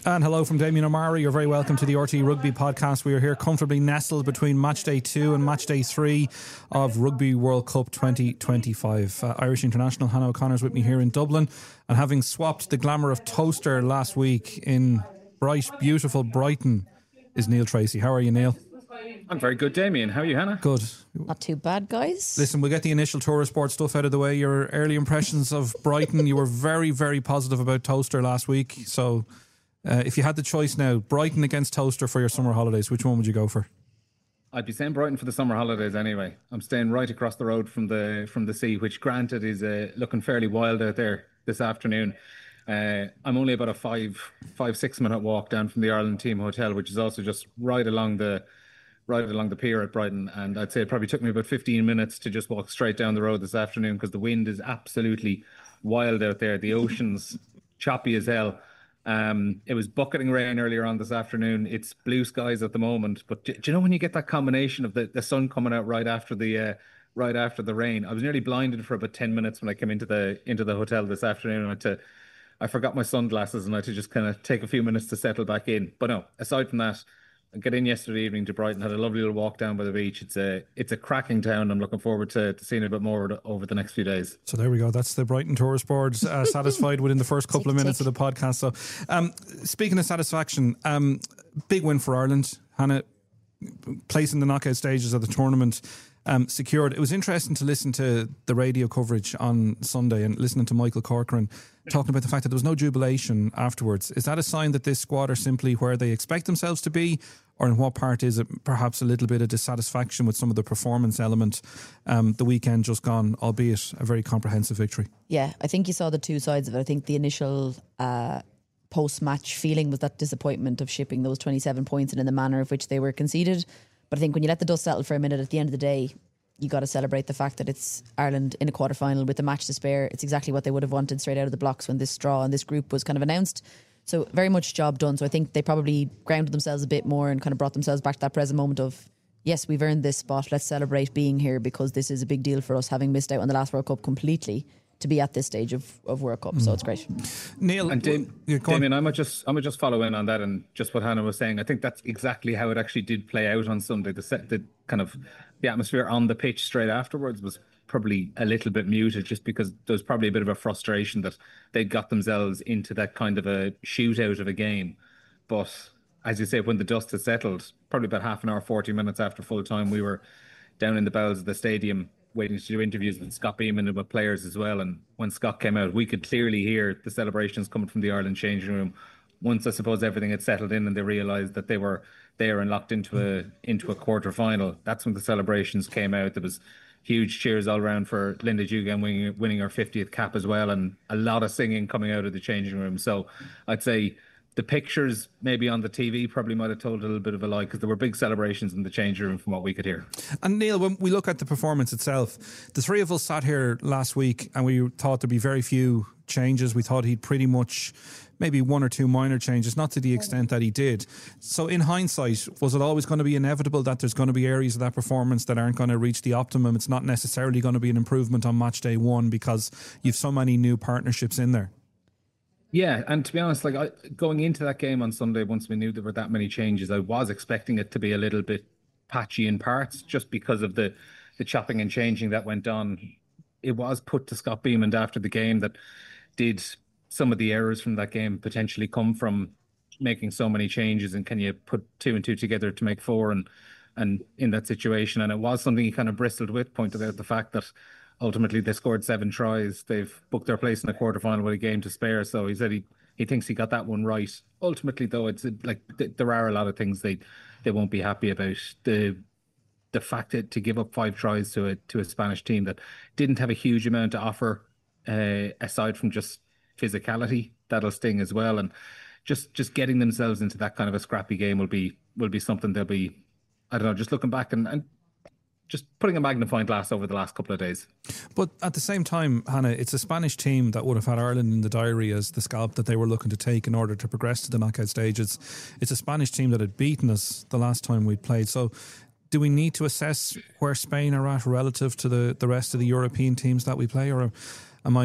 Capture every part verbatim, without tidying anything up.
And hello from Damien O'Mara. You're very welcome to the R T E Rugby podcast. We are here comfortably nestled between match day two and match day three of Rugby World Cup twenty twenty-five. Uh, Irish international Hannah O'Connor's with me here in Dublin, and having swapped the glamour of Towcester last week in bright, beautiful Brighton is Neil Tracy. How are you, Neil? I'm very good, Damien. How are you, Hannah? Good. Not too bad, guys. Listen, we'll get the initial tourist board stuff out of the way. Your early impressions of Brighton, you were very, very positive about Towcester last week. So uh, if you had the choice now, Brighton against Towcester for your summer holidays, which one would you go for? I'd be saying Brighton for the summer holidays anyway. I'm staying right across the road from the from the sea, which granted is uh, looking fairly wild out there this afternoon. Uh, I'm only about a five, five, six minute walk down from the Ireland Team Hotel, which is also just right along the right along the pier at Brighton. And I'd say it probably took me about fifteen minutes to just walk straight down the road this afternoon because the wind is absolutely wild out there. The ocean's choppy as hell. Um, it was bucketing rain earlier on this afternoon. It's blue skies at the moment. But do, do you know when you get that combination of the, the sun coming out right after the uh, right after the rain? I was nearly blinded for about ten minutes when I came into the into the hotel this afternoon. I had to, I forgot my sunglasses and I had to just kind of take a few minutes to settle back in. But no, aside from that, I got in yesterday evening to Brighton, had a lovely little walk down by the beach. It's a it's a cracking town. I'm looking forward to, to seeing a bit more over the next few days. So there we go. That's the Brighton Tourist Board uh, satisfied within the first couple of minutes of the podcast. So um, speaking of satisfaction, um, big win for Ireland. Hannah, placing the knockout stages of the tournament um, secured. It was interesting to listen to the radio coverage on Sunday and listening to Michael Corcoran talking about the fact that there was no jubilation afterwards. Is that a sign that this squad are simply where they expect themselves to be, or in what part is it perhaps a little bit of dissatisfaction with some of the performance element? Um, the weekend just gone, albeit a very comprehensive victory. Yeah, I think you saw the two sides of it. I think the initial uh, post-match feeling was that disappointment of shipping those twenty-seven points and in the manner of which they were conceded. But I think when you let the dust settle for a minute, at the end of the day, you got to celebrate the fact that it's Ireland in a quarter-final with a match to spare. It's exactly what they would have wanted straight out of the blocks when this draw and this group was kind of announced. So very much job done. So I think they probably grounded themselves a bit more and kind of brought themselves back to that present moment of, yes, we've earned this spot. Let's celebrate being here because this is a big deal for us, having missed out on the last World Cup completely, to be at this stage of, of World Cup. Mm. So it's great. Neil, and Dam- Damien, I might just I might just follow in on that and just what Hannah was saying. I think that's exactly how it actually did play out on Sunday. The set, the kind of the atmosphere on the pitch straight afterwards was probably a little bit muted, just because there was probably a bit of a frustration that they got themselves into that kind of a shootout of a game. But as you say, when the dust had settled, probably about half an hour, forty minutes after full time, we were down in the bowels of the stadium waiting to do interviews with Scott Beeman and with players as well. And when Scott came out, we could clearly hear the celebrations coming from the Ireland changing room. Once I suppose everything had settled in and they realised that they were there and locked into a into a quarter final, that's when the celebrations came out. There was huge cheers all around for Linda Dugan winning, winning her fiftieth cap as well, and a lot of singing coming out of the changing room. So I'd say the pictures maybe on the T V probably might have told a little bit of a lie, because there were big celebrations in the changing room from what we could hear. And Neil, when we look at the performance itself, the three of us sat here last week and we thought there'd be very few changes. We thought he'd pretty much maybe one or two minor changes, not to the extent that he did. So in hindsight, was it always going to be inevitable that there's going to be areas of that performance that aren't going to reach the optimum? It's not necessarily going to be an improvement on match day one because you've so many new partnerships in there. Yeah, and to be honest, like I, going into that game on Sunday, once we knew there were that many changes, I was expecting it to be a little bit patchy in parts, just because of the the chopping and changing that went on. It was put to Scott Beeman after the game that did some of the errors from that game potentially come from making so many changes, and can you put two and two together to make four, and and in that situation. And it was something he kind of bristled with, pointed out the fact that ultimately they scored seven tries. They've booked their place in the quarterfinal with a game to spare. So he said he, he thinks he got that one right. Ultimately, though, it's like th- there are a lot of things they, they won't be happy about. The the fact that to give up five tries to a to a Spanish team that didn't have a huge amount to offer, uh, aside from just physicality, that'll sting as well. And just just getting themselves into that kind of a scrappy game will be will be something they'll be, I don't know, just looking back and, and just putting a magnifying glass over the last couple of days. But at the same time, Hannah, it's a Spanish team that would have had Ireland in the diary as the scalp that they were looking to take in order to progress to the knockout stages. It's a Spanish team that had beaten us the last time we played. So do we need to assess where Spain are at relative to the, the rest of the European teams that we play, or am I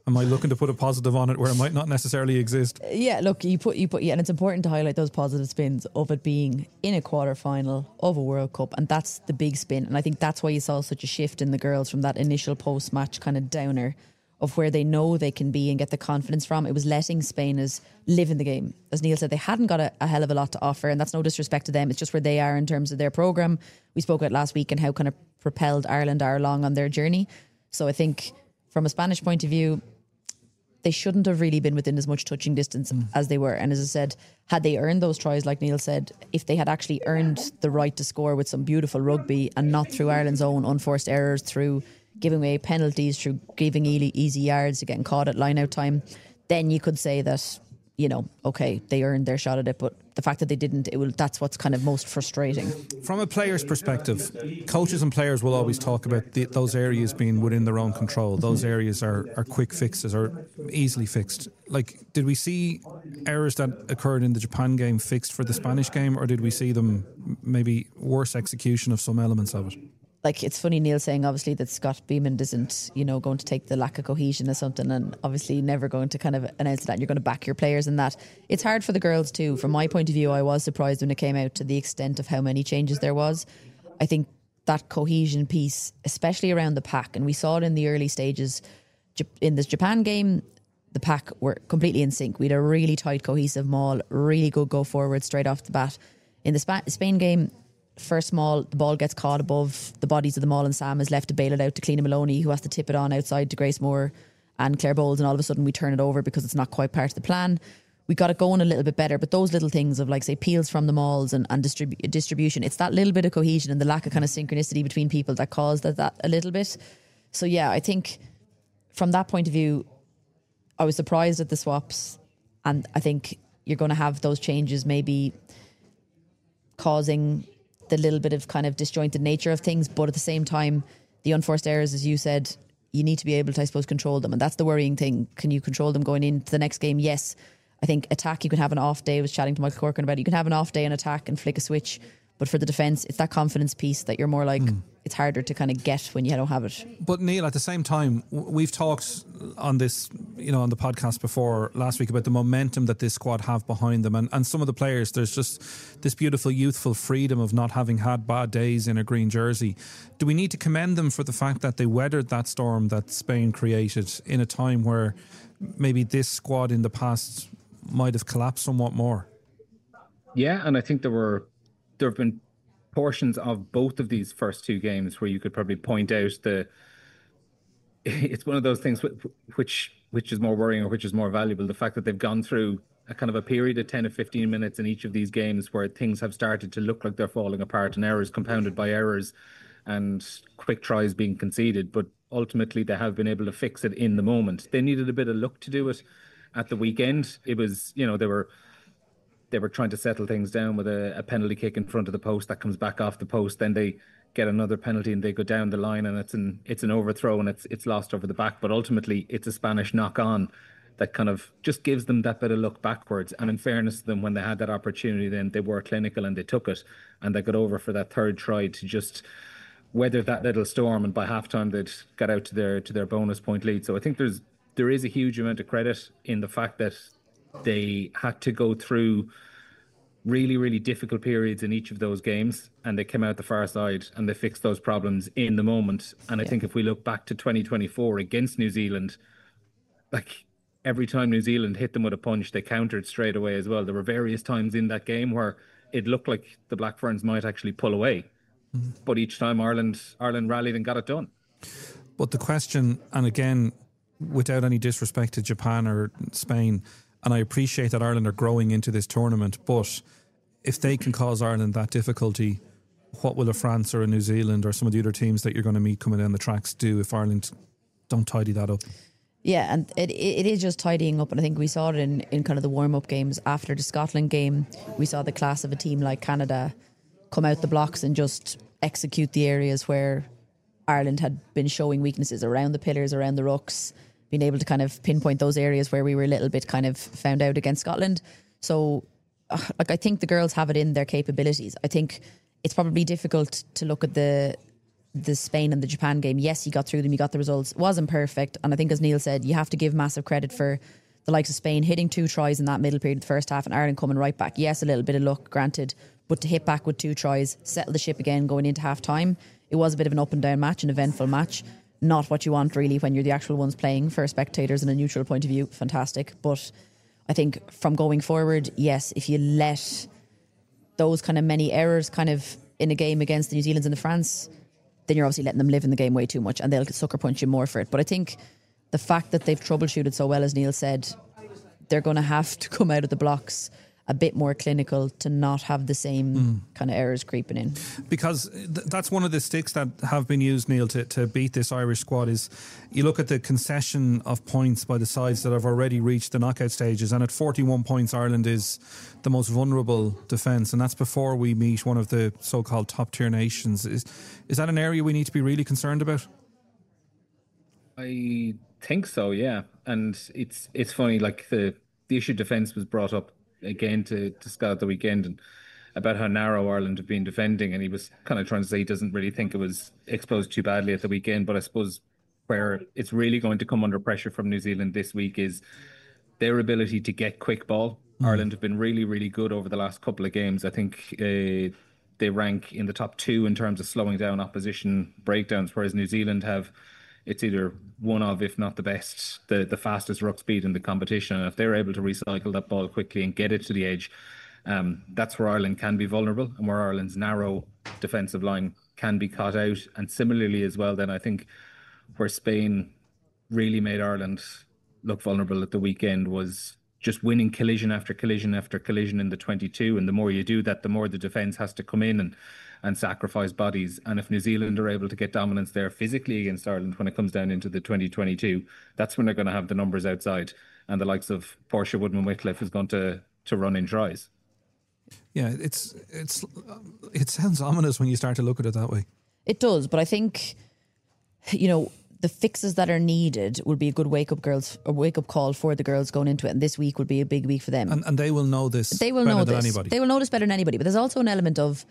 Am I looking to put a positive on it where it might not necessarily exist? Yeah, look, you put you put yeah, and it's important to highlight those positive spins of it being in a quarter final of a World Cup, and that's the big spin. And I think that's why you saw such a shift in the girls from that initial post match kind of downer of where they know they can be and get the confidence from. It was letting Spain as live in the game. As Neil said, they hadn't got a, a hell of a lot to offer, and that's no disrespect to them. It's just where they are in terms of their programme. We spoke about last week and how kind of propelled Ireland are along on their journey. So I think from a Spanish point of view, they shouldn't have really been within as much touching distance mm. as they were. And as I said, had they earned those tries, like Neil said, if they had actually earned the right to score with some beautiful rugby and not through Ireland's own unforced errors, through giving away penalties, through giving easy yards to getting caught at line-out time, then you could say that, you know, okay, they earned their shot at it. But the fact that they didn't, it will, that's what's kind of most frustrating. From a player's perspective, coaches and players will always talk about the, those areas being within their own control. Those areas are, are quick fixes, or easily fixed. Like, did we see errors that occurred in the Japan game fixed for the Spanish game, or did we see them maybe worse execution of some elements of it? Like, it's funny Neil saying obviously that Scott Beamond isn't, you know, going to take the lack of cohesion as something, and obviously never going to kind of announce that, and you're going to back your players in that. It's hard for the girls too. From my point of view, I was surprised when it came out to the extent of how many changes there was. I think that cohesion piece, especially around the pack, and we saw it in the early stages in this Japan game, the pack were completely in sync. We had a really tight cohesive maul, really good go forward straight off the bat. In the Sp- Spain game, first maul, the ball gets caught above the bodies of the maul, and Sam is left to bail it out to Cleena Maloney, who has to tip it on outside to Grace Moore and Claire Bowles, and all of a sudden we turn it over because it's not quite part of the plan. We got it going a little bit better, but those little things of, like, say, peels from the mauls and, and distribu- distribution, it's that little bit of cohesion and the lack of kind of synchronicity between people that caused that, that a little bit. So yeah, I think from that point of view, I was surprised at the swaps, and I think you're going to have those changes maybe causing the little bit of kind of disjointed nature of things, but at the same time, the unforced errors, as you said, you need to be able to, I suppose, control them, and that's the worrying thing. Can you control them going into the next game? Yes. I think attack, you can have an off day. I was chatting to Michael Corcoran about it. You can have an off day and attack and flick a switch, but for the defence, it's that confidence piece that you're more like, mm. it's harder to kind of get when you don't have it. But Neil, at the same time, we've talked on this, you know, on the podcast before last week about the momentum that this squad have behind them, and, and some of the players, there's just this beautiful youthful freedom of not having had bad days in a green jersey. Do we need to commend them for the fact that they weathered that storm that Spain created in a time where maybe this squad in the past might have collapsed somewhat more? Yeah, and I think there were there have been portions of both of these first two games where you could probably point out the it's one of those things which which is more worrying or which is more valuable, the fact that they've gone through a kind of a period of ten or fifteen minutes in each of these games where things have started to look like they're falling apart, and errors compounded by errors and quick tries being conceded, but ultimately they have been able to fix it in the moment. They needed a bit of luck to do it at the weekend. It was, you know, they were They were trying to settle things down with a, a penalty kick in front of the post that comes back off the post. Then they get another penalty and they go down the line, and it's an it's an overthrow and it's it's lost over the back. But ultimately, it's a Spanish knock on that kind of just gives them that bit of luck backwards. And in fairness to them, when they had that opportunity, then they were clinical and they took it, and they got over for that third try to just weather that little storm. And by halftime, they'd got out to their to their bonus point lead. So I think there's there is a huge amount of credit in the fact that they had to go through really, really difficult periods in each of those games, and they came out the far side and they fixed those problems in the moment. And I yeah. think if we look back to twenty twenty-four against New Zealand, like every time New Zealand hit them with a punch, they countered straight away as well. There were various times in that game where it looked like the Black Ferns might actually pull away, mm-hmm. but each time Ireland Ireland rallied and got it done. But the question, and again, without any disrespect to Japan or Spain, and I appreciate that Ireland are growing into this tournament, but if they can cause Ireland that difficulty, what will a France or a New Zealand or some of the other teams that you're going to meet coming down the tracks do if Ireland don't tidy that up? Yeah, and it it is just tidying up, and I think we saw it in, in kind of the warm-up games after the Scotland game. We saw the class of a team like Canada come out the blocks and just execute the areas where Ireland had been showing weaknesses around the pillars, around the rucks, being able to kind of pinpoint those areas where we were a little bit kind of found out against Scotland. So, uh, like, I think the girls have it in their capabilities. I think it's probably difficult to look at the the Spain and the Japan game, yes, you got through them, you got the results. It wasn't perfect. And I think, as Neil said, you have to give massive credit for the likes of Spain hitting two tries in that middle period of the first half and Ireland coming right back. Yes, a little bit of luck, granted, but to hit back with two tries, settle the ship again going into half time, it was a bit of an up and down match, an eventful match. Not what you want really when you're the actual ones playing. For spectators in a neutral point of view, fantastic. But I think from going forward, yes, if you let those kind of many errors kind of in a game against the New Zealands and the France, then you're obviously letting them live in the game way too much and they'll sucker punch you more for it. But I think the fact that they've troubleshooted so well, as Neil said, they're going to have to come out of the blocks a bit more clinical to not have the same mm. kind of errors creeping in. Because th- that's one of the sticks that have been used, Neil, to, to beat this Irish squad is you look at the concession of points by the sides that have already reached the knockout stages, and at forty-one points Ireland is the most vulnerable defence, and that's before we meet one of the so-called top tier nations. Is, is that an area we need to be really concerned about? I think so, yeah. And it's it's funny, like the, the issue of defence was brought up again to, to Scott at the weekend and about how narrow Ireland have been defending, and he was kind of trying to say he doesn't really think it was exposed too badly at the weekend. But I suppose where it's really going to come under pressure from New Zealand this week is their ability to get quick ball. Mm. Ireland have been really, really good over the last couple of games. I think uh, they rank in the top two in terms of slowing down opposition breakdowns, whereas New Zealand have, it's either one of, if not the best, the, the fastest ruck speed in the competition. And if they're able to recycle that ball quickly and get it to the edge, um, that's where Ireland can be vulnerable and where Ireland's narrow defensive line can be caught out. And similarly as well, then I think where Spain really made Ireland look vulnerable at the weekend was just winning collision after collision after collision in the twenty-two. And the more you do that, the more the defence has to come in and and sacrifice bodies. And if New Zealand are able to get dominance there physically against Ireland when it comes down into the twenty twenty-two, that's when they're going to have the numbers outside. And the likes of Portia Woodman-Whitcliffe is going to to run in tries. Yeah, it's it's it sounds ominous when you start to look at it that way. It does, but I think, you know, the fixes that are needed will be a good wake up girls, a wake up call for the girls going into it. And this week will be a big week for them. And, and they will know this. They will better know than this. Anybody. They will know this better than anybody. But there's also an element of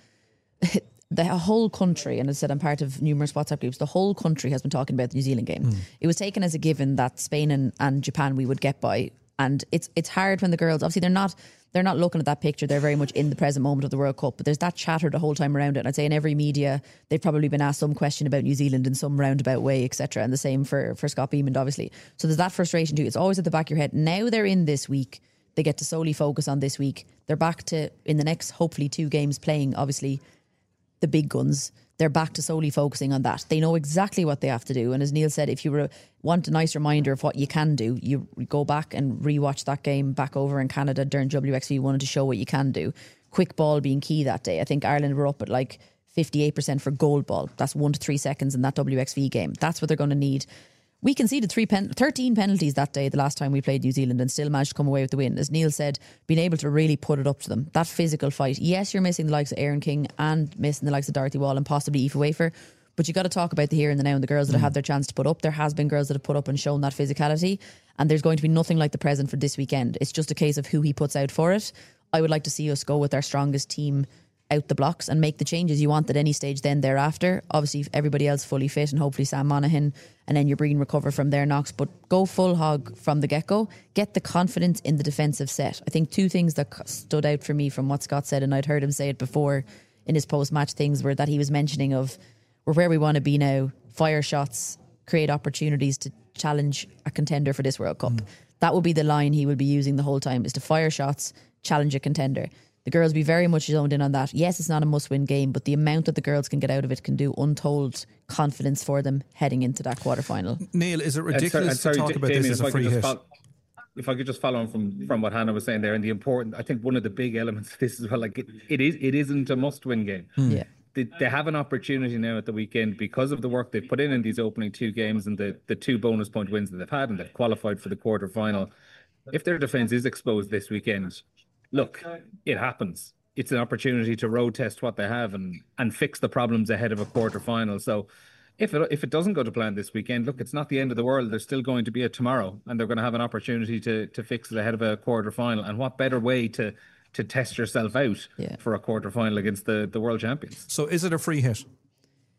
the whole country, and as I said, I'm part of numerous WhatsApp groups. The whole country has been talking about the New Zealand game. Mm. It was taken as a given that Spain and, and Japan we would get by, and it's it's hard when the girls, obviously they're not they're not looking at that picture. They're very much in the present moment of the World Cup. But there's that chatter the whole time around it. And I'd say in every media they've probably been asked some question about New Zealand in some roundabout way, et cetera. And the same for for Scott Beamond, obviously. So there's that frustration too. It's always at the back of your head. Now they're in this week. They get to solely focus on this week. They're back to in the next hopefully two games playing obviously the big guns. They're back to solely focusing on that. They know exactly what they have to do. And as Neil said, if you re- want a nice reminder of what you can do, you go back and rewatch that game back over in Canada during W X V one to show what you can do. Quick ball being key that day. I think Ireland were up at like fifty-eight percent for goal ball. That's one to three seconds in that W X V game. That's what they're going to need. We conceded three pen- thirteen penalties that day, the last time we played New Zealand, and still managed to come away with the win. As Neil said, being able to really put it up to them. That physical fight. Yes, you're missing the likes of Erin King and missing the likes of Dorothy Wall and possibly Aoife Wafer, but you got to talk about the here and the now and the girls that mm. have had their chance to put up. There has been girls that have put up and shown that physicality, and there's going to be nothing like the present for this weekend. It's just a case of who he puts out for it. I would like to see us go with our strongest team out the blocks and make the changes you want at any stage then thereafter. Obviously everybody else fully fit and hopefully Sam Monaghan and then your Breen recover from their knocks, but go full hog from the get-go. Get the confidence in the defensive set. I think two things that stood out for me from what Scott said, and I'd heard him say it before in his post-match things, were that he was mentioning of we're where we want to be now, fire shots, create opportunities to challenge a contender for this World Cup. Mm. That will be the line he will be using the whole time, is to fire shots, challenge a contender. The girls will be very much zoned in on that. Yes, it's not a must-win game, but the amount that the girls can get out of it can do untold confidence for them heading into that quarter-final. Neil, is it ridiculous sorry, sorry, to talk about Damien, this as a free hit? Follow, if I could just follow on from, from what Hannah was saying there, and the important, I think one of the big elements of this is, well, like it, it is, it isn't a must-win game. Hmm. Yeah. They, they have an opportunity now at the weekend because of the work they've put in in these opening two games and the, the two bonus point wins that they've had, and they've qualified for the quarter-final. If their defence is exposed this weekend, look, it happens. It's an opportunity to road test what they have and, and fix the problems ahead of a quarter final. So if it if it doesn't go to plan this weekend, look, it's not the end of the world. There's still going to be a tomorrow, and they're going to have an opportunity to to fix it ahead of a quarter final. And what better way to to test yourself out yeah. for a quarter final against the, the world champions? So is it a free hit?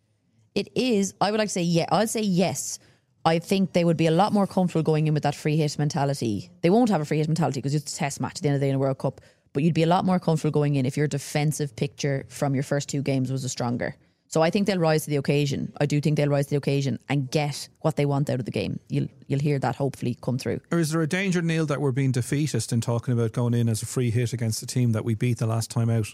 It is. I would like to say yeah. I'd say yes. I think they would be a lot more comfortable going in with that free hit mentality. They won't have a free hit mentality because it's a test match at the end of the day in a World Cup. But you'd be a lot more comfortable going in if your defensive picture from your first two games was a stronger. So I think they'll rise to the occasion. I do think they'll rise to the occasion and get what they want out of the game. You'll you'll hear that hopefully come through. Or is there a danger, Neil, that we're being defeatist in talking about going in as a free hit against a team that we beat the last time out?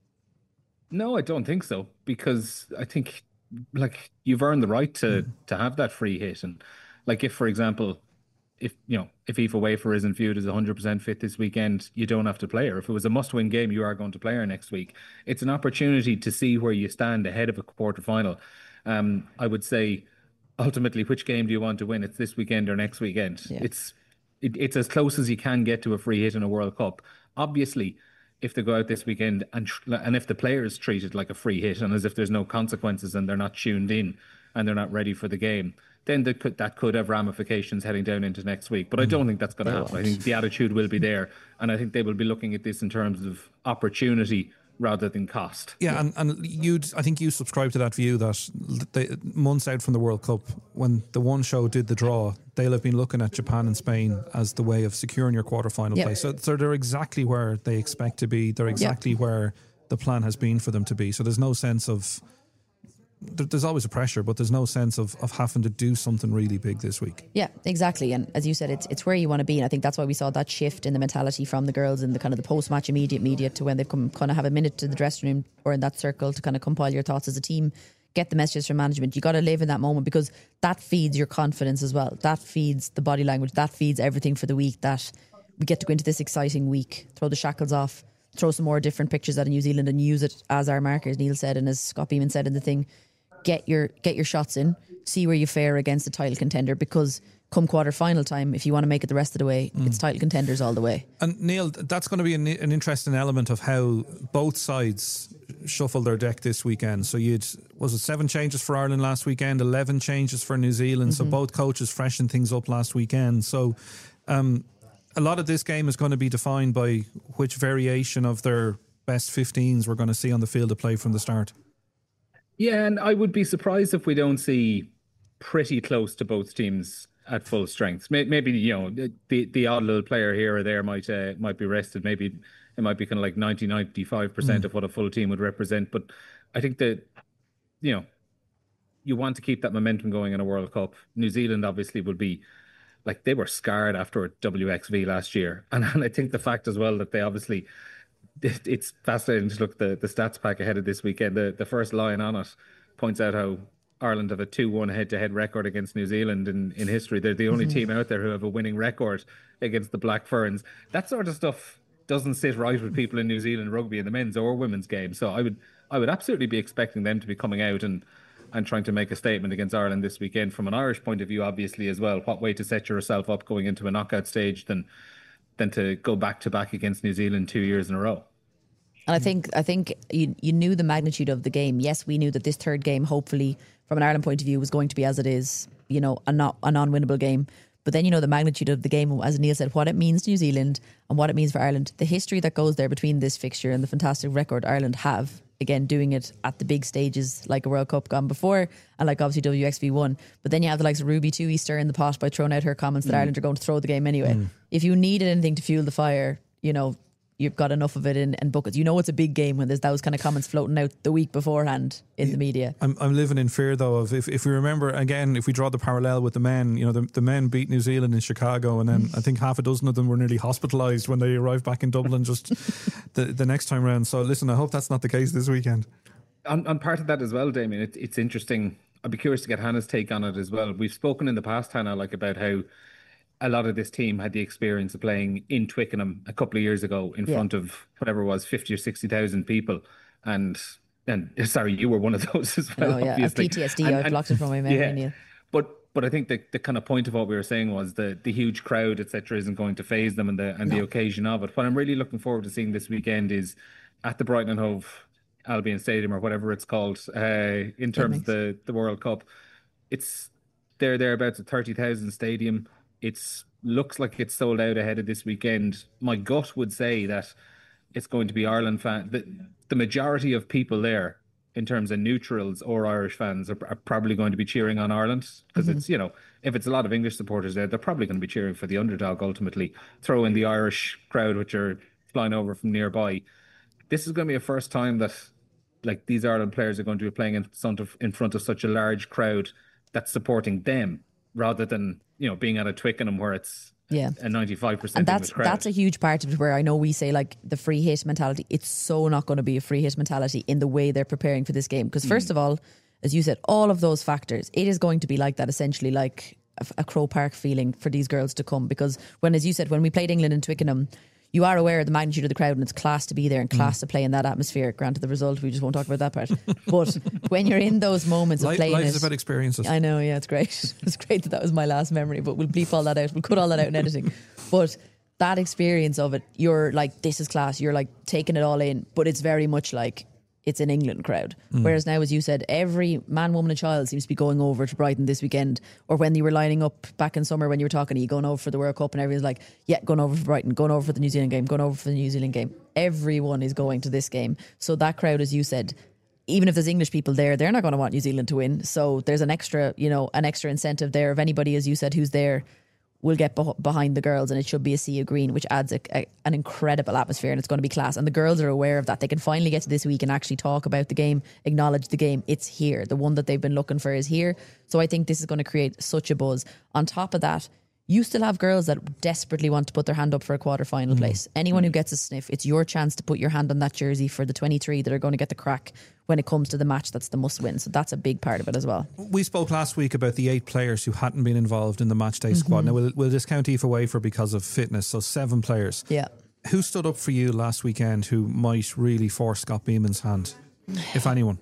No, I don't think so, because I think like you've earned the right to mm. to have that free hit. And like if, for example, if you know if Aoife Wafer isn't viewed as one hundred percent fit this weekend, you don't have to play her. If it was a must-win game, you are going to play her next week. It's an opportunity to see where you stand ahead of a quarter-final. Um, I would say, ultimately, which game do you want to win? It's this weekend or next weekend. Yeah. It's it, it's as close as you can get to a free hit in a World Cup. Obviously, if they go out this weekend and and if the players treat it like a free hit and as if there's no consequences and they're not tuned in and they're not ready for the game, then that could, that could have ramifications heading down into next week. But I don't think that's going to happen. Won't. I think the attitude will be there. And I think they will be looking at this in terms of opportunity rather than cost. Yeah, yeah. and, and you'd, I think you subscribe to that view that they, months out from the World Cup, when the one show did the draw, they'll have been looking at Japan and Spain as the way of securing your quarterfinal yep. place. So, so they're exactly where they expect to be. They're exactly yep. where the plan has been for them to be. So there's no sense of... There's always a pressure, but there's no sense of, of having to do something really big this week. Yeah, exactly. And as you said, it's it's where you want to be. And I think that's why we saw that shift in the mentality from the girls in the kind of the post-match immediate media to when they've come kind of have a minute to the dressing room or in that circle to kind of compile your thoughts as a team, get the messages from management. You got to live in that moment because that feeds your confidence as well. That feeds the body language. That feeds everything for the week, that we get to go into this exciting week, throw the shackles off, throw some more different pictures out of New Zealand and use it as our markers, Neil said, and as Scott Beeman said in the thing. Get your get your shots in, see where you fare against a title contender, because come quarter final time, if you want to make it the rest of the way, mm. it's title contenders all the way. And Neil, that's going to be an, an interesting element of how both sides shuffle their deck this weekend. So you'd was it seven changes for Ireland last weekend, eleven changes for New Zealand. Mm-hmm. So both coaches freshened things up last weekend. So um, a lot of this game is going to be defined by which variation of their best fifteens we're going to see on the field of play from the start. Yeah, and I would be surprised if we don't see pretty close to both teams at full strength. Maybe, you know, the the odd little player here or there might uh, might be rested. Maybe it might be kind of like ninety, ninety-five percent mm. of what a full team would represent. But I think that, you know, you want to keep that momentum going in a World Cup. New Zealand obviously would be, like, they were scarred after W X V last year. And, and I think the fact as well that they obviously... It's fascinating to look at the, the stats pack ahead of this weekend. The the first line on it points out how Ireland have a two one head-to-head record against New Zealand in, in history. They're the only mm-hmm. team out there who have a winning record against the Black Ferns. That sort of stuff doesn't sit right with people in New Zealand rugby in the men's or women's game. So I would I would absolutely be expecting them to be coming out and, and trying to make a statement against Ireland this weekend. From an Irish point of view, obviously, as well, what way to set yourself up going into a knockout stage than than to go back to back against New Zealand two years in a row. And I think I think you you knew the magnitude of the game. Yes, we knew that this third game, hopefully, from an Ireland point of view, was going to be as it is, you know, a not a non-winnable game. But then you know the magnitude of the game, as Neil said, what it means to New Zealand and what it means for Ireland. The history that goes there between this fixture and the fantastic record Ireland have, again, doing it at the big stages like a World Cup gone before and like obviously W X V one. But then you have the likes of Ruby Tui stir in the pot by throwing out her comments that mm. Ireland are going to throw the game anyway. Mm. If you needed anything to fuel the fire, you know, you've got enough of it in, in buckets. You know it's a big game when there's those kind of comments floating out the week beforehand in the media. I'm I'm living in fear though of if, if we remember again, if we draw the parallel with the men, you know, the, the men beat New Zealand in Chicago and then I think half a dozen of them were nearly hospitalised when they arrived back in Dublin just the, the next time round. So listen, I hope that's not the case this weekend. On, on part of that as well, Damien, it, it's interesting. I'd be curious to get Hannah's take on it as well. We've spoken in the past, Hannah, like about how a lot of this team had the experience of playing in Twickenham a couple of years ago in yeah. front of whatever it was, fifty or sixty thousand people. And, and sorry, you were one of those as well, oh, yeah. obviously. P T S D, and, I've blocked it from my memory. Yeah. Neil. But but I think the, the kind of point of what we were saying was the, the huge crowd, et cetera, isn't going to faze them and the and no. the occasion of it. What I'm really looking forward to seeing this weekend is at the Brighton and Hove Albion Stadium or whatever it's called, uh, in terms of the, the World Cup. It's there, thereabouts a thirty thousand stadium. It's looks like it's sold out ahead of this weekend. My gut would say that it's going to be Ireland fan. The, the majority of people there in terms of neutrals or Irish fans are, are probably going to be cheering on Ireland because mm-hmm. it's, you know, if it's a lot of English supporters there, they're probably going to be cheering for the underdog ultimately. Throw in the Irish crowd, which are flying over from nearby. This is going to be a first time that like these Ireland players are going to be playing in front of, in front of such a large crowd that's supporting them rather than, you know, being at a Twickenham where it's yeah. a ninety-five percent and that's crowd. That's a huge part of it where I know we say like the free hit mentality. It's so not going to be a free hit mentality in the way they're preparing for this game. Because first mm. of all, as you said, all of those factors, it is going to be like that, essentially like a, a Croke Park feeling for these girls to come. Because when, as you said, when we played England in Twickenham, you are aware of the magnitude of the crowd and it's class to be there and class mm. to play in that atmosphere. Granted, the result, we just won't talk about that part. But when you're in those moments of Life, playing life it... is about experiences. I know, yeah, it's great. It's great that that was my last memory, but we'll bleep all that out. We'll cut all that out in editing. But that experience of it, you're like, this is class. You're like taking it all in. But it's very much like it's an England crowd. Mm. Whereas now, as you said, every man, woman and child seems to be going over to Brighton this weekend. Or when you were lining up back in summer when you were talking, are you going over for the World Cup? And everyone's like, yeah, going over for Brighton, going over for the New Zealand game, going over for the New Zealand game. Everyone is going to this game. So that crowd, as you said, even if there's English people there, they're not going to want New Zealand to win. So there's an extra, you know, an extra incentive there of anybody, as you said, who's there will get beh- behind the girls, and it should be a sea of green, which adds a, a, an incredible atmosphere, and it's going to be class. And the girls are aware of that. They can finally get to this week and actually talk about the game, acknowledge the game. It's here. The one that they've been looking for is here. So I think this is going to create such a buzz. On top of that, you still have girls that desperately want to put their hand up for a quarter-final mm. place. Anyone who gets a sniff, it's your chance to put your hand on that jersey for the twenty-three that are going to get the crack when it comes to the match that's the must-win. So that's a big part of it as well. We spoke last week about the eight players who hadn't been involved in the matchday mm-hmm. squad. Now, we'll, we'll discount Aoife Wafer because of fitness, so seven players. Yeah. Who stood up for you last weekend who might really force Scott Beeman's hand, if anyone?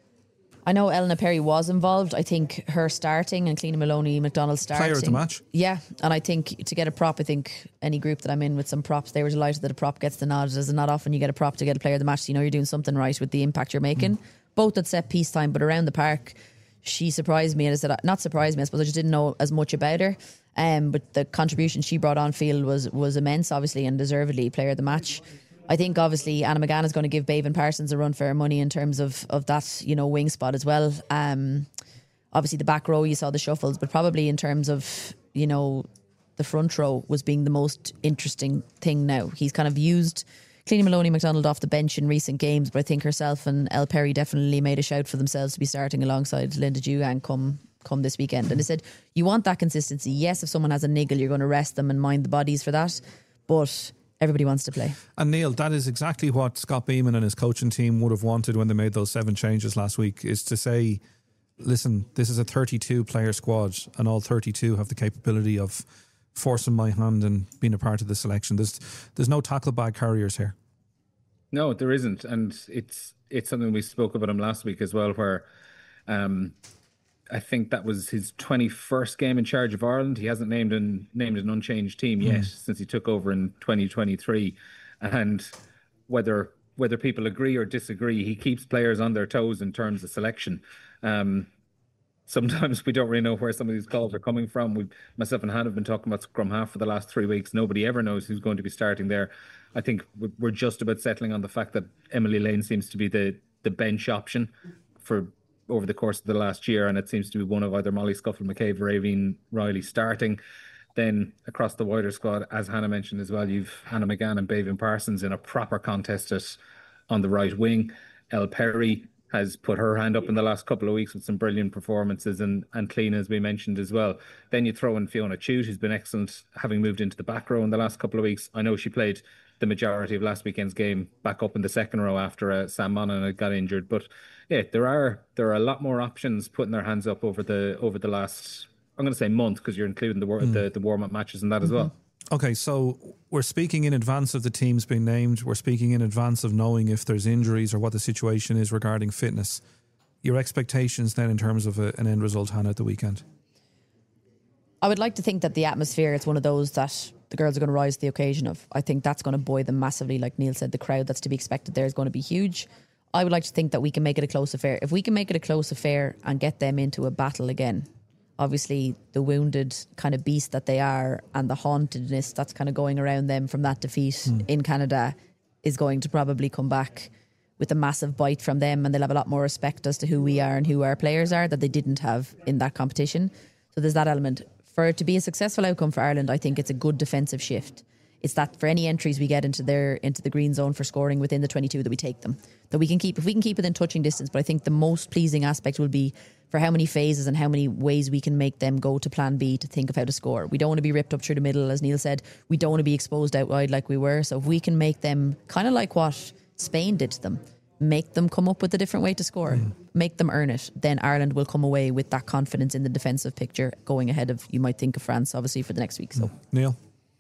I know Eleanor Perry was involved. I think her starting and Cleena Maloney McDonald starting. Player of the match. Yeah, and I think to get a prop, I think any group that I'm in with some props, they were delighted that a prop gets the nod. As not often you get a prop to get a player of the match, so you know you're doing something right with the impact you're making. Mm. Both at set piece time, but around the park, she surprised me. And I said, not surprised me, I suppose I just didn't know as much about her. Um, but the contribution she brought on field was was immense, obviously, and deservedly player of the match. I think obviously Anna McGann is going to give Bevan Parsons a run for her money in terms of of that, you know, wing spot as well. Um, obviously the back row, you saw the shuffles, but probably in terms of, you know, the front row was being the most interesting thing now. He's kind of used Cleena Maloney McDonald off the bench in recent games, but I think herself and Elle Perry definitely made a shout for themselves to be starting alongside Linda Dugan come come this weekend. And they said, you want that consistency. Yes, if someone has a niggle, you're going to rest them and mind the bodies for that. But everybody wants to play. And Neil, that is exactly what Scott Beeman and his coaching team would have wanted when they made those seven changes last week, is to say, listen, this is a thirty-two player squad and all thirty-two have the capability of forcing my hand and being a part of the selection. There's there's no tackle bag carriers here. No, there isn't. And it's it's something we spoke about him last week as well, where um, I think that was his twenty-first game in charge of Ireland. He hasn't named an named an unchanged team yet mm. since he took over in twenty twenty-three. And whether whether people agree or disagree, he keeps players on their toes in terms of selection. Um, sometimes we don't really know where some of these calls are coming from. We, myself and Han have been talking about scrum half for the last three weeks. Nobody ever knows who's going to be starting there. I think we're just about settling on the fact that Emily Lane seems to be the the bench option for over the course of the last year, and it seems to be one of either Molly Scuffle McCabe or Aoibhinn Riley starting. Then across the wider squad, as Hannah mentioned as well, you've Hannah McGann and Bevan Parsons in a proper contest at, on the right wing. Elle Perry has put her hand up in the last couple of weeks with some brilliant performances, and, and Cleena, as we mentioned as well. Then you throw in Fiona Chute, who's been excellent, having moved into the back row in the last couple of weeks. I know she played the majority of last weekend's game back up in the second row after uh, Sam Monaghan had got injured. But yeah, there are there are a lot more options putting their hands up over the over the last, I'm going to say month, because you're including the, mm. the the warm-up matches and that mm-hmm. as well. Okay, so we're speaking in advance of the teams being named. We're speaking in advance of knowing if there's injuries or what the situation is regarding fitness. Your expectations then in terms of a, an end result, Hannah, at the weekend? I would like to think that the atmosphere, it's one of those that the girls are going to rise to the occasion of. I think that's going to buoy them massively. Like Neil said, the crowd that's to be expected there is going to be huge. I would like to think that we can make it a close affair. If we can make it a close affair and get them into a battle again, obviously the wounded kind of beast that they are and the hauntedness that's kind of going around them from that defeat mm. in Canada is going to probably come back with a massive bite from them, and they'll have a lot more respect as to who we are and who our players are that they didn't have in that competition. So there's that element. For it to be a successful outcome for Ireland, I think it's a good defensive shift. It's that for any entries we get into their into the green zone for scoring within the twenty-two, that we take them. That we can keep, if we can keep within touching distance. But I think the most pleasing aspect will be for how many phases and how many ways we can make them go to plan B to think of how to score. We don't want to be ripped up through the middle, as Neil said. We don't want to be exposed out wide like we were. So if we can make them kind of like what Spain did to them, make them come up with a different way to score, mm. make them earn it, then Ireland will come away with that confidence in the defensive picture going ahead of, you might think of France, obviously, for the next week. So, mm. Neil?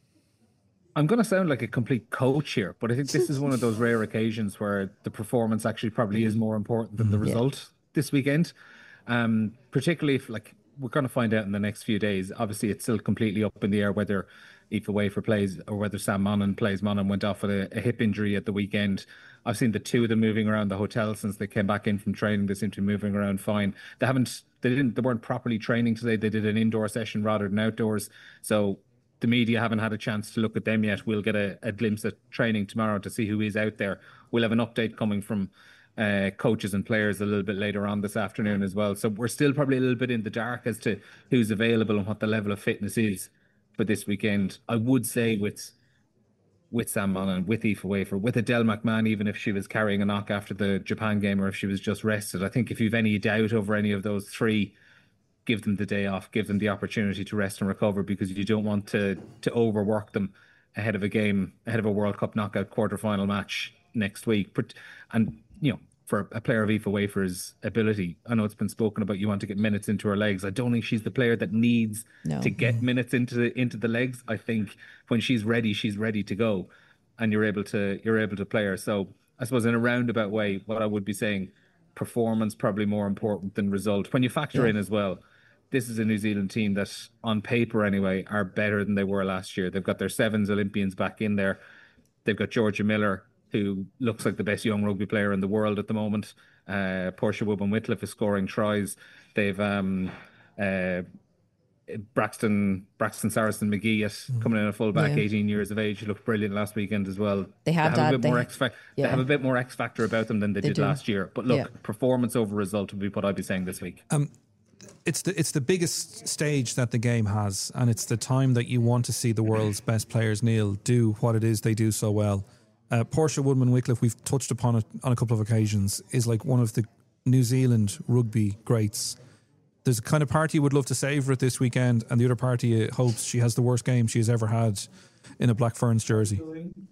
I'm going to sound like a complete coach here, but I think this is one of those rare occasions where the performance actually probably is more important than the mm. result yeah. this weekend. Um, particularly if, like, we're going to find out in the next few days. Obviously, it's still completely up in the air whether Aoife Wafer plays or whether Sam Monaghan plays. Monaghan went off with a, a hip injury at the weekend. I've seen the two of them moving around the hotel since they came back in from training. They seem to be moving around fine. They haven't, they didn't, they weren't properly training today. They did an indoor session rather than outdoors. So the media haven't had a chance to look at them yet. We'll get a, a glimpse at training tomorrow to see who is out there. We'll have an update coming from uh, coaches and players a little bit later on this afternoon as well. So we're still probably a little bit in the dark as to who's available and what the level of fitness is for this weekend. I would say with with Sam Monaghan, with Aoife Wafer, with Adele McMahon, even if she was carrying a knock after the Japan game or if she was just rested, I think if you've any doubt over any of those three, give them the day off, give them the opportunity to rest and recover, because you don't want to to overwork them ahead of a game, ahead of a World Cup knockout quarterfinal match next week. And, you know, for a player of Aoife Wafer's ability, I know it's been spoken about, you want to get minutes into her legs. I don't think she's the player that needs no. to get minutes into the, into the legs. I think when she's ready, she's ready to go, and you're able to you're able to play her. So I suppose in a roundabout way, what I would be saying, performance probably more important than result. When you factor yeah. in as well, this is a New Zealand team that, on paper anyway, are better than they were last year. They've got their sevens Olympians back in there. They've got Georgia Miller, who looks like the best young rugby player in the world at the moment. Uh, Portia Woodman-Whitliff is scoring tries. They've um, uh, Braxton Braxton Saracen McGee at, mm. coming in a fullback, yeah. eighteen years of age. He looked brilliant last weekend as well. They have, they have that, a bit more they, X factor. Yeah. They have a bit more X factor about them than they, they did do. last year. But look, yeah. performance over result would be what I'd be saying this week. Um, It's the it's the biggest stage that the game has, and it's the time that you want to see the world's best players, Neil, do what it is they do so well. Uh, Portia Woodman-Whitliff, we've touched upon it on a couple of occasions, is like one of the New Zealand rugby greats. There's a kind of party you would love to savour it this weekend, and the other party hopes she has the worst game she has ever had in a Black Ferns jersey.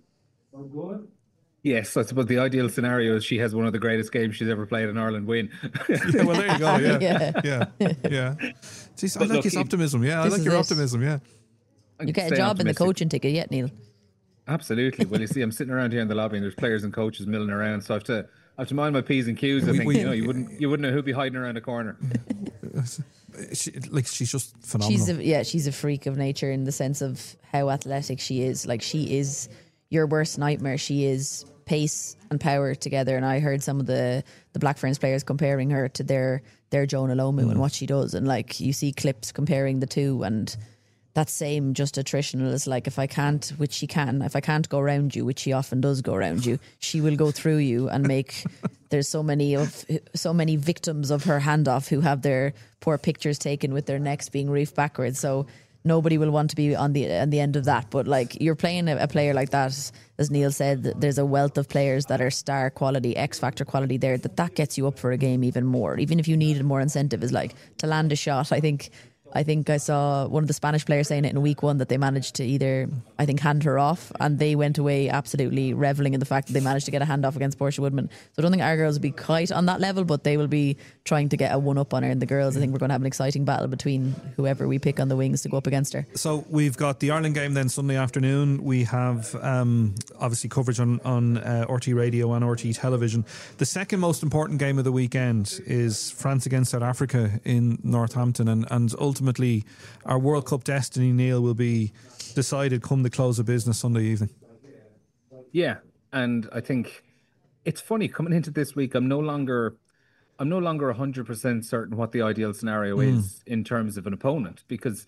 Yes, I suppose the ideal scenario is she has one of the greatest games she's ever played in Ireland win. Yeah, well, there you go. Yeah, yeah, yeah. yeah. See, I like look, his optimism. Yeah, I like your it. optimism. Yeah. You get a job optimistic. in the coaching ticket yet, Neil? Absolutely. Well, you see, I'm sitting around here in the lobby and there's players and coaches milling around, so I have to I have to mind my P's and Q's. I we, think we, you know you wouldn't you wouldn't know who'd be hiding around a corner. She, like she's just phenomenal. She's a, yeah, she's a freak of nature in the sense of how athletic she is. Like, she is your worst nightmare. She is pace and power together, and I heard some of the the Black Ferns players comparing her to their their Jonah Lomu mm. and what she does, and like you see clips comparing the two, and that same just attritional is like, if I can't, which she can, if I can't go around you, which she often does go around you, she will go through you and make. There's so many of so many victims of her handoff who have their poor pictures taken with their necks being reefed backwards. So nobody will want to be on the on the end of that. But like, you're playing a, a player like that, as Neil said, there's a wealth of players that are star quality, X factor quality there, that that gets you up for a game even more. Even if you needed more incentive, is like to land a shot. I think I think I saw one of the Spanish players saying it in week one that they managed to either, I think, hand her off, and they went away absolutely revelling in the fact that they managed to get a hand off against Portia Woodman. So I don't think our girls will be quite on that level, but they will be trying to get a one up on her. And the girls, I think we're going to have an exciting battle between whoever we pick on the wings to go up against her. So we've got the Ireland game then Sunday afternoon. We have um, obviously coverage on, on uh, R T Radio and R T Television. The second most important game of the weekend is France against South Africa in Northampton, and, and ultimately Ultimately, our World Cup destiny, Neil, will be decided come the close of business Sunday evening. Yeah, and I think it's funny coming into this week. I'm no longer, I'm no longer one hundred percent certain what the ideal scenario mm. is in terms of an opponent, because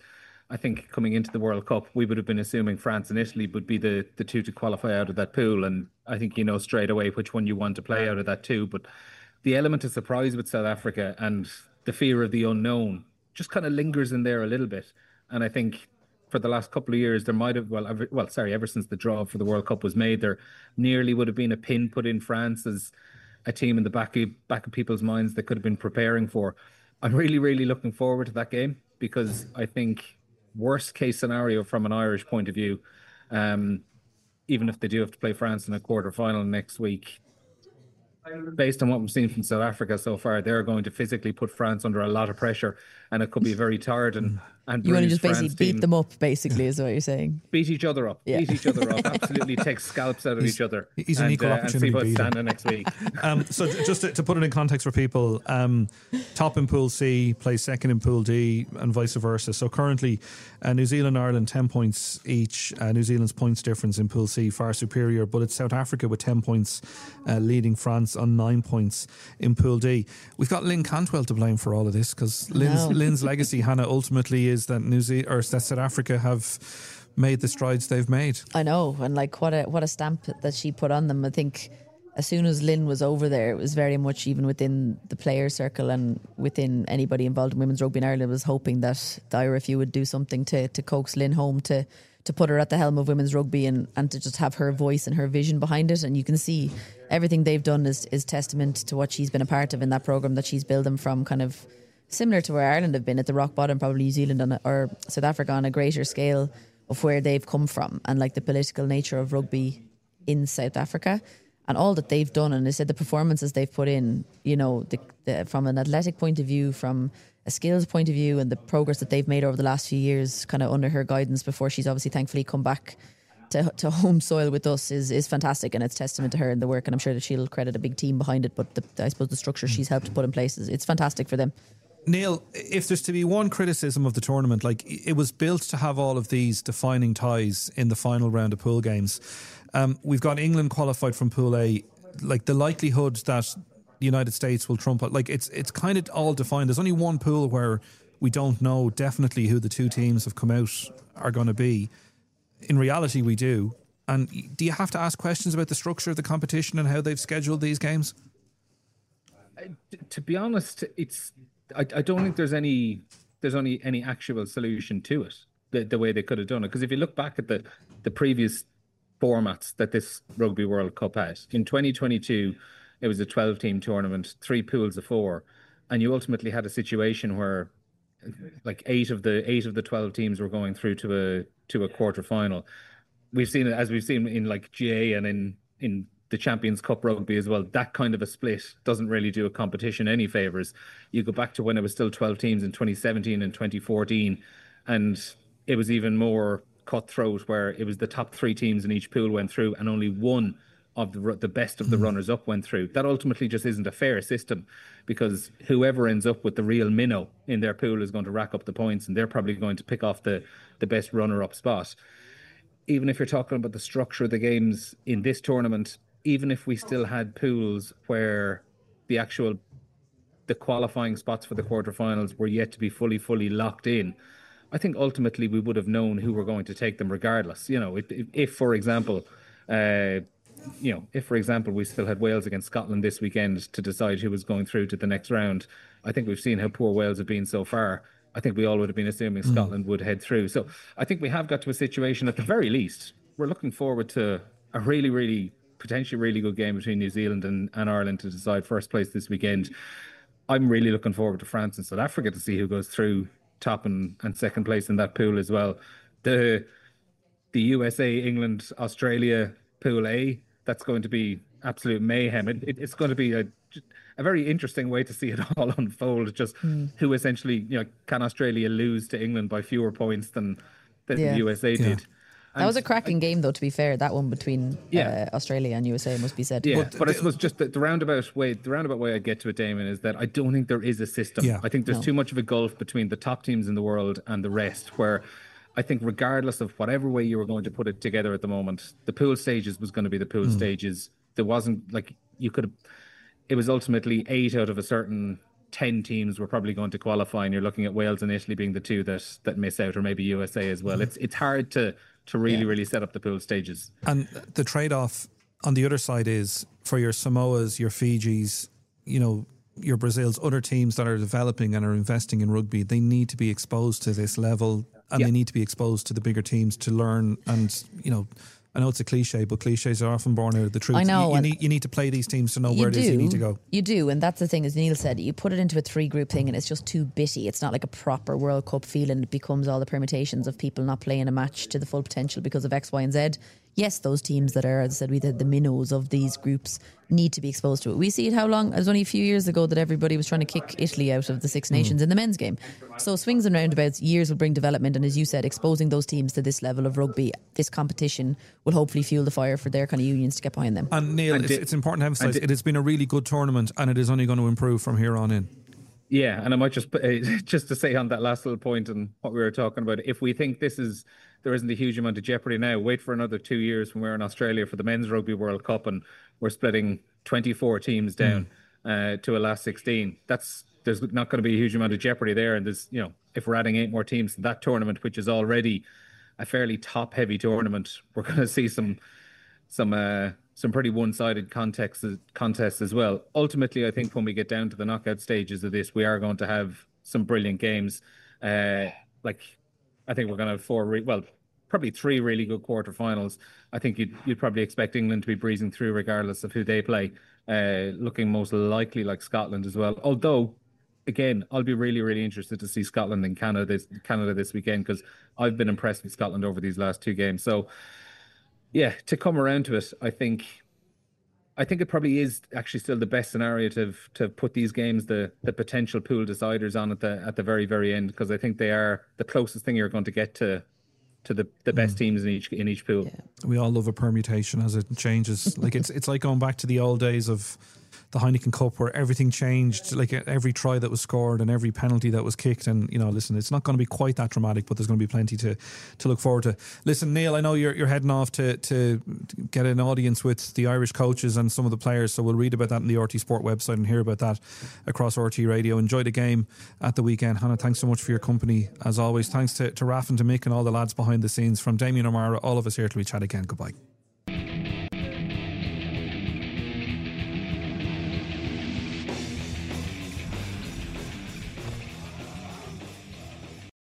I think coming into the World Cup, we would have been assuming France and Italy would be the, the two to qualify out of that pool. And I think you know straight away which one you want to play out of that too. But the element of surprise with South Africa and the fear of the unknown just kind of lingers in there a little bit. And I think for the last couple of years, there might have, well, ever, well, sorry, ever since the draw for the World Cup was made, there nearly would have been a pin put in France as a team in the back of, back of people's minds that could have been preparing for. I'm really, really looking forward to that game because I think worst case scenario from an Irish point of view, um, even if they do have to play France in a quarter final next week, based on what we've seen from South Africa so far, they're going to physically put France under a lot of pressure, and it could be very tired and and You want to just France basically beat team. them up, basically, is what you're saying. Beat each other up, Yeah. beat each other up, absolutely take scalps out of He's- each other, he's an and, equal uh, and see opportunity what's beater. standing next week. Um, so j- just to, to put it in context for people, um, top in Pool C plays second in Pool D and vice versa. So currently, uh, New Zealand, Ireland, ten points each. Uh, New Zealand's points difference in Pool C far superior, but it's South Africa with ten points, uh, leading France on nine points in Pool D. We've got Lynn Cantwell to blame for all of this because Lynn's, No. Lynn's legacy, Hannah, ultimately is that New Zealand or that South Africa have made the strides they've made. I know, and like what a what a stamp that she put on them. I think as soon as Lynn was over there, it was very much even within the player circle and within anybody involved in women's rugby in Ireland was hoping that the I R F U would do something to to coax Lynn home to to put her at the helm of women's rugby and, and to just have her voice and her vision behind it. And you can see everything they've done is is testament to what she's been a part of in that programme that she's built them from kind of similar to where Ireland have been at the rock bottom, probably New Zealand on a, or South Africa on a greater scale of where they've come from and like the political nature of rugby in South Africa and all that they've done. And they said the performances they've put in, you know, the, the, from an athletic point of view, from a skills point of view and the progress that they've made over the last few years kind of under her guidance before she's obviously thankfully come back to, to home soil with us is is fantastic, and it's testament to her and the work, and I'm sure that she'll credit a big team behind it, but the, I suppose the structure she's helped put in place is it's fantastic for them. Neil, if there's to be one criticism of the tournament, like it was built to have all of these defining ties in the final round of pool games. Um, we've got England qualified from Pool A. Like the likelihood that the United States will trump, like it's it's kind of all defined. There's only one pool where we don't know definitely who the two teams have come out are going to be. In reality, we do. And do you have to ask questions about the structure of the competition and how they've scheduled these games? To be honest, it's I, I don't think there's any there's only any actual solution to it the, the way they could have done it, because if you look back at the the previous formats that this Rugby World Cup had in twenty twenty-two, it was a twelve team tournament, three pools of four, and you ultimately had a situation where like eight of the eight of the twelve teams were going through to a to a quarter final. We've seen it as we've seen in like G A and in in the Champions Cup rugby as well. That kind of a split doesn't really do a competition any favors. You go back to when it was still twelve teams in twenty seventeen and twenty fourteen, and it was even more cutthroat where it was the top three teams in each pool went through and only one of the the best of the runners up went through. That ultimately just isn't a fair system, because whoever ends up with the real minnow in their pool is going to rack up the points, and they're probably going to pick off the the best runner up spot. Even if you're talking about the structure of the games in this tournament, even if we still had pools where the actual the qualifying spots for the quarterfinals were yet to be fully fully locked in, I think ultimately we would have known who were going to take them regardless. You know, if, if, if for example, uh, you know, if for example we still had Wales against Scotland this weekend to decide who was going through to the next round, I think we've seen how poor Wales have been so far. I think we all would have been assuming mm. Scotland would head through. So I think we have got to a situation, at the very least, we're looking forward to a really, really, potentially really good game between New Zealand and, and Ireland to decide first place this weekend. I'm really looking forward to France and South Africa to see who goes through top and, and second place in that pool as well. The the U S A, England, Australia pool A, that's going to be absolute mayhem. It, it, it's going to be a a very interesting way to see it all unfold. Just mm. who essentially, you know, can Australia lose to England by fewer points than, than yeah. the U S A yeah. did? And that was a cracking I, game, though, to be fair. That one between yeah. uh, Australia and U S A, must be said. Yeah, but, but I suppose just the, the roundabout way, the roundabout way I get to it, Damon, is that I don't think there is a system. Yeah. I think there's no. too much of a gulf between the top teams in the world and the rest, where I think regardless of whatever way you were going to put it together at the moment, the pool stages was going to be the pool mm. stages. There wasn't, like, you could have, it was ultimately eight out of a certain ten teams were probably going to qualify, and you're looking at Wales and Italy being the two that that miss out, or maybe U S A as well. It's it's hard to to really yeah. really set up the pool stages. And the trade-off on the other side is for your Samoas, your Fijis, you know, your Brazils, other teams that are developing and are investing in rugby, they need to be exposed to this level, and yeah. they need to be exposed to the bigger teams to learn. And, you know, I know it's a cliche, but cliches are often born out of the truth. I know. You, you, need, you need to play these teams to know where it is you need to go. You do, and that's the thing, as Neil said, you put it into a three-group thing and it's just too bitty. It's not like a proper World Cup feeling. It becomes all the permutations of people not playing a match to the full potential because of X, Y and Z. Yes, those teams that are, as I said, we the, the minnows of these groups need to be exposed to it. We see it how long, it was only a few years ago that everybody was trying to kick Italy out of the Six Nations mm. in the men's game. So swings and roundabouts, years will bring development, and as you said, exposing those teams to this level of rugby, this competition will hopefully fuel the fire for their kind of unions to get behind them. And Neil, and it's, it's important to emphasise it has been a really good tournament, and it is only going to improve from here on in. Yeah, and I might just uh, just to say on that last little point and what we were talking about, if we think this is there isn't a huge amount of jeopardy now, wait for another two years when we're in Australia for the Men's Rugby World Cup and we're splitting twenty-four teams down mm. uh, to a last sixteen. That's there's not going to be a huge amount of jeopardy there, and there's, you know, if we're adding eight more teams to that tournament, which is already a fairly top heavy tournament, we're going to see some some uh, some pretty one-sided context contests as well. Ultimately, I think when we get down to the knockout stages of this, we are going to have some brilliant games. Uh, like, I think we're going to have four, re- well, probably three really good quarterfinals. I think you'd, you'd probably expect England to be breezing through regardless of who they play, uh, looking most likely like Scotland as well. Although, again, I'll be really, really interested to see Scotland and Canada this, Canada this weekend, because I've been impressed with Scotland over these last two games. So, yeah, to come around to it, I think I think it probably is actually still the best scenario to to put these games, the the potential pool deciders, on at the at the very, very end, because I think they are the closest thing you're going to get to to the, the best mm. teams in each in each pool. Yeah. We all love a permutation as it changes. Like it's it's like going back to the old days of the Heineken Cup, where everything changed, like every try that was scored and every penalty that was kicked. And, you know, listen, it's not going to be quite that dramatic, but there's going to be plenty to, to look forward to. Listen, Neil, I know you're you're heading off to, to get an audience with the Irish coaches and some of the players, so we'll read about that on the R T Sport website and hear about that across R T Radio. Enjoy the game at the weekend. Hannah, thanks so much for your company, as always. Thanks to, to Raf and to Mick and all the lads behind the scenes. From Damien O'Mara, all of us here till we chat again. Goodbye.